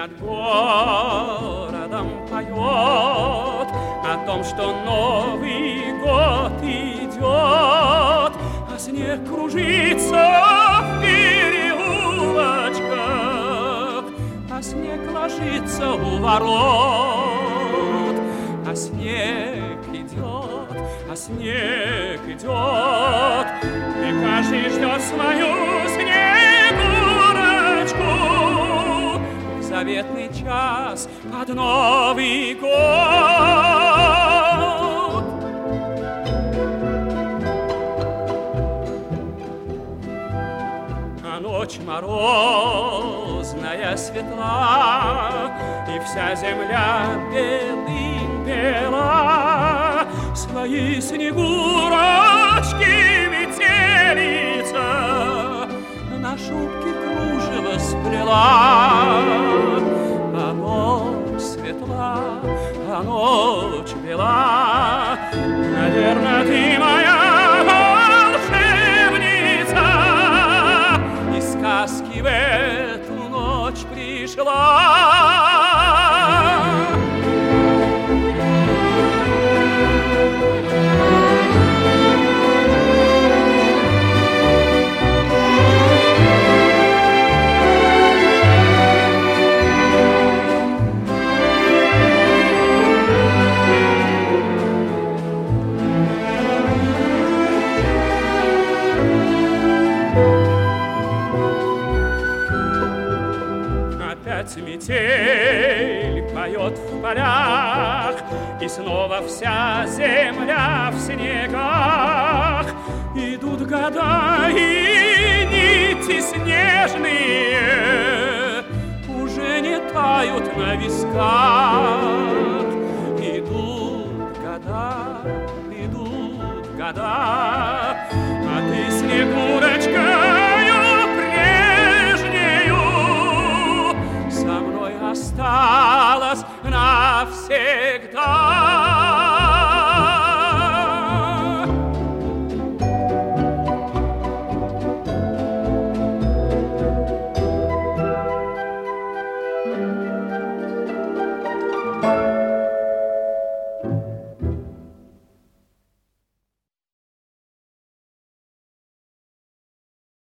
над городом поет о том, что Новый год идет, а снег кружится в переулочках, а снег ложится у ворот, а снег идет, а снег идет, и каждый ждет свою снегурочку в заветный час под Новый год. А ночь морозная светла, и вся земля белым бела, свои снегурочки метелица на шубке кружево сплела. А ночь светла, а ночь бела, наверно, ты моя волшебница, и сказки в эту ночь пришла. Метель поет в полях, и снова вся земля в снегах. Идут года, и нити снежные уже не тают на висках. Идут года, а ты, Снегурочка, осталась навсегда.